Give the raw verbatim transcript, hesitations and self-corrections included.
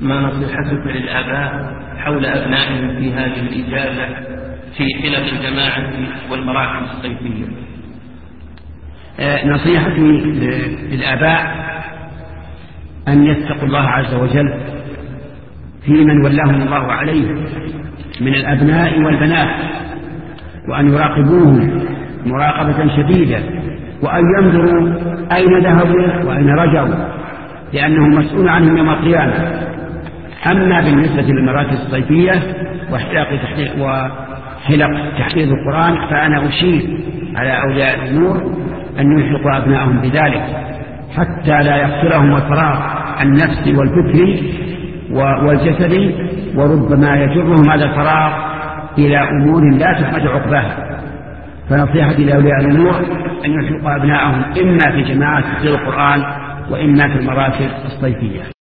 ما نصيحتك للآباء حول أبنائهم في هذه الإجازة في حلق الجماعة والمراكز الصيفية؟ نصيحتي للآباء أن يتقوا الله عز وجل في من ولاهم الله عليه من الأبناء والبنات، وأن يراقبوهم مراقبة شديدة، وأن ينظروا أين ذهبوا وأين رجعوا، لأنه مسؤول عنهم يوم القيامة. أما بالنسبة للمراكز الصيفية وحلق تحفيظ القرآن فأنا أشير على أولياء الأمور أن يلحقوا أبنائهم بذلك حتى لا يقتلهم الفراغ النفسي والفكري والجسدي، وربما يجرهم هذا الفراغ إلى أمور لا تحمد عقباها. فنصيحتي لأولياء الأمور أن يلحقوا أبنائهم إما في جماعات تحفيظ القرآن وإما في المراكز الصيفية.